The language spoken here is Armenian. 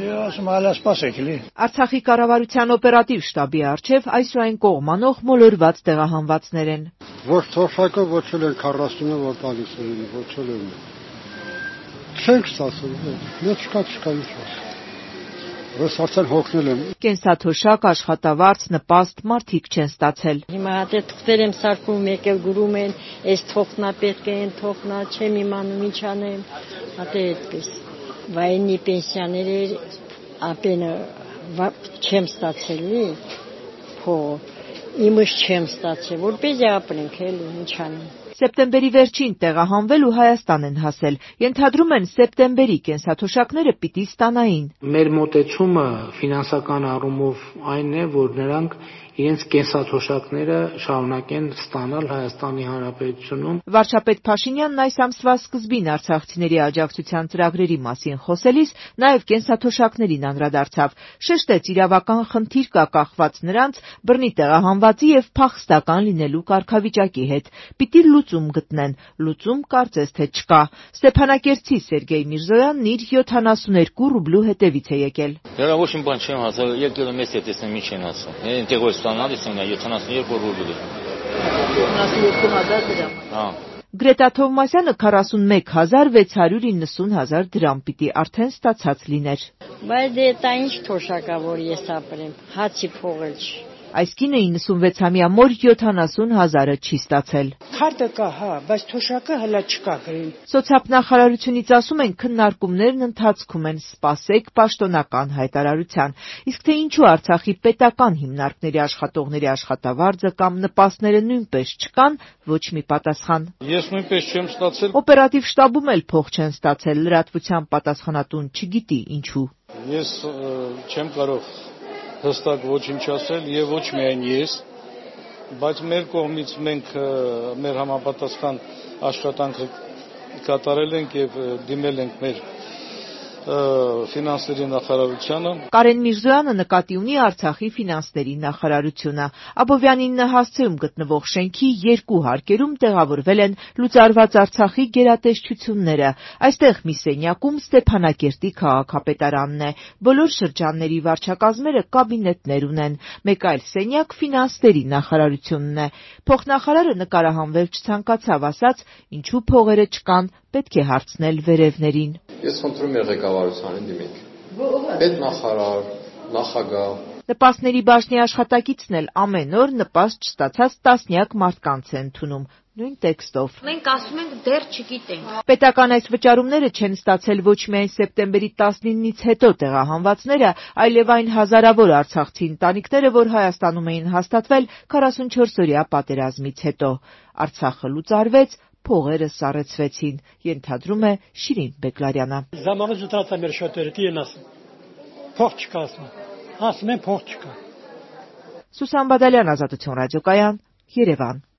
Արցախի կառավարության օպերատիվ շտաբի առջև այսօրային կողմանող մոլորված տեղահանվածներ են։ Ոչ թոշակը ոչել են 40-ը որ տալիս են, ոչել են։ Չենք ստացել, չկա ինչ։ Ես արդեն հոգնել եմ։ Կենսաթոշակ, աշխատավարձ, նպաստ մարդիկ չեն ստացել։ Հիմա հատե թղթեր եմ սարքում, եկել գրում են, այս թողնա պետք է, այն թողնա, չեմ իմանում ինչ անեմ, հատե այդպես։ Վայնի պենսիաները ապենը չեմ ստացելի, փող, իմս չեմ ստացել, որպես ապրենք էլի, ինչ անեմ։ Սեպտեմբերի վերջին տեղահանվել ու Հայաստան են հասել։ Ենթադրում են սեպտեմբերի կենսաթոշակները պիտի ստանային։ Մեր մոտեցումը ֆինանսական առումով այն է, որ նրանք իրենց կենսաթոշակները շարունակեն ստանալ Հայաստանի Հանրապետությունում։ Վարչապետ Փաշինյանն այս ամսվա սկզբին արցախցիների աջակցության ծրագրերի մասին խոսելիս նաև կենսաթոշակներին անդրադարձավ։ Շեշտեց իրավական խնդիր կա կախված նրանց բռնի տեղահանվածի եւ փախստական լինելու կարգավիճակի հետ։ Պիտի լուծում գտնեն, լուծում կարծես թե չկա։ Ստեփանակերտցի Սերգեյ Միրզոյանն իր 72 ռուբլու հետևից է եկել։ Դրա ոչ մի բան չեմ հասել, եկել եմ ես տեսնեմ ինչ են ասում։ Ինտեգրալ ստանալիս եմ 72 ռուբլի։ 72,000 դրամ։ Հա։ Գրետա Թովմասյանը 41,690,000 դրամ պիտի արդեն ստացած լիներ։ Բայց դա ինչ թոշակա որ ես ապրեմ, հացի փողել չի։ Այս կինը 96-ամյա մոր 70,000-ը չի ստացել։ Քարտը կա, հա, բայց թոշակը հələ չկա գրին։ Սոցիալնախարարությունից ասում են քննարկումներն ընթացքում են, սպասեք պաշտոնական հայտարարության։ Իսկ թե ինչու Արցախի պետական հիմնարկների աշխատողների աշխատավարձը կամ նպաստները նույնպես չկան, ոչ մի պատասխան։ Ես նույնպես չեմ ստացել։ Օպերատիվ շտաբում էլ փող չեն ստացել, լրատվության պատասխանատուն չգիտի ինչու։ Ես չեմ կարող հստակ ոչինչ ասել եւ ոչ միայն ես, բայց մեր կողմից մենք մեր համապատասխան աշխատանքը կատարել ենք եւ դիմել ենք մեր ֆինանսների նախարարությանը։ Կարեն Միրզոյանը նկատի ունի Արցախի ֆինանսների նախարարությունը։ Աբովյանին հասցեում գտնվող շենքի 2 հարկերում տեղավորվել են լուծարված Արցախի գերատեսչությունները։ Այստեղ մի սենյակում Ստեփանակերտի քաղաքապետարանն է։ Բոլոր շրջանների վարչակազմերը կաբինետներ ունեն։ Մեկ այլ սենյակ ֆինանսների նախարարությունն է։ Փոխնախարարը նկարահանվել չցանկացավ, ասաց, ինչու փողերը չկան, պետք է հարցնել վերևներին։ Ես խնդրում եմ ղեկավարությանին դիմեք։ Պետնախարար, նախագահ։ Նպաստների բաժնի աշխատակիցն էլ ամեն օր նպաստ չստացած տասնյակ մարդկանց է ընդունում, նույն տեքստով։ Մենք ասում ենք դեռ չգիտենք։ Պետական այս վճարումները չեն ստացել ոչ միայն սեպտեմբերի 19-ից հետո տեղահանվածները, այլև այն հազարավոր արցախցի ընտանիքները, որ Հայաստանում էին հաստատվել 44-օրյա պատերազմից հետո։ Արցախը լուծարվեց, փողերը սառեցվեցին, ենթադրում է Շիրին Բեկլարյանը։ Ժամանակ զուտացա մեր շատերը դին ասում։ Փող չկա ասում։ Ասում են փող չկա։ Սուսան Բադալյան, Ազատություն ռադիոկայան, Երևան։